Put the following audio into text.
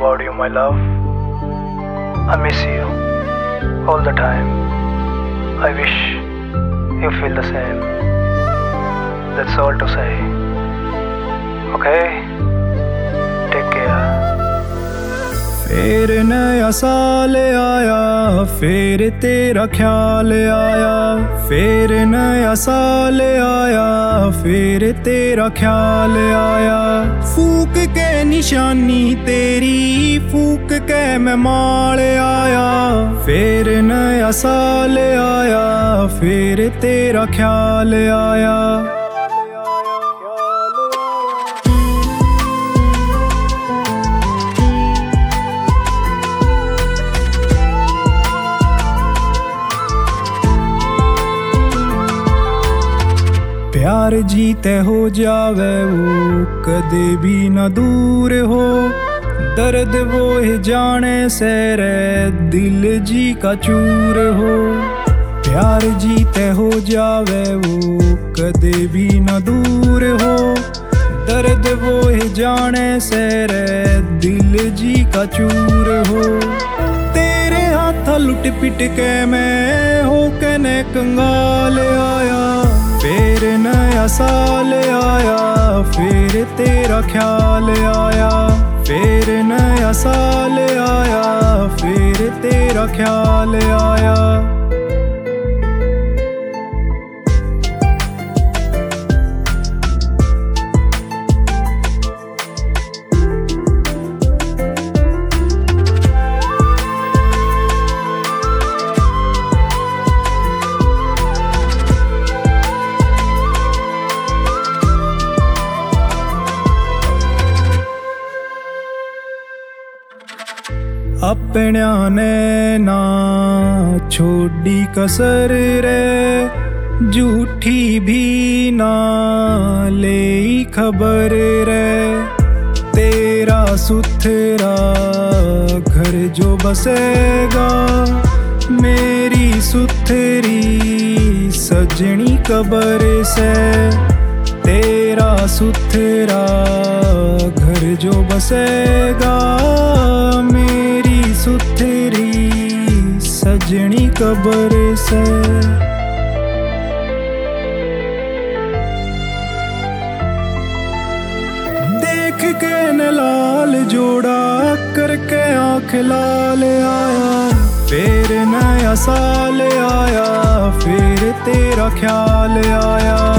about you, my love. I miss you all the time. I wish you feel the same. That's all to say. Okay? Take care. फिर नया साल आया, फिर तेरा ख्याल आया। फिर नया साल आया, फिर तेरा ख्याल आया। फूक के निशानी तेरी, फूक के मैं माल आया। फिर नया साल आया, फिर तेरा ख्याल आया। प्यार जीते हो जावे वो कदे भी न दूर हो। दर्द वो है जाने से रे दिल जी का चूर हो। प्यार जीते हो जावे वो कदे भी न दूर हो। दर्द वो है जाने से रे दिल जी का चूर हो। तेरे हाथ लुट पिट के मैं हो कने कंगाल आया। फिर नया साल आया, फिर तेरा ख्याल आया। फिर नया साल आया, फिर तेरा ख्याल आया। अपना ने ना छोड़ी कसर रे, झूठी भी ना ले खबर रे। तेरा सुथरा घर जो बसेगा, मेरी सुथरी सजनी कबर से। तेरा सुथरा घर जो बसेगा, मेरी सुथरी सजनी कबर से। देख के न लाल जोड़ा करके आँख लाल आया। फिर नया साल आया, फिर तेरा ख्याल आया।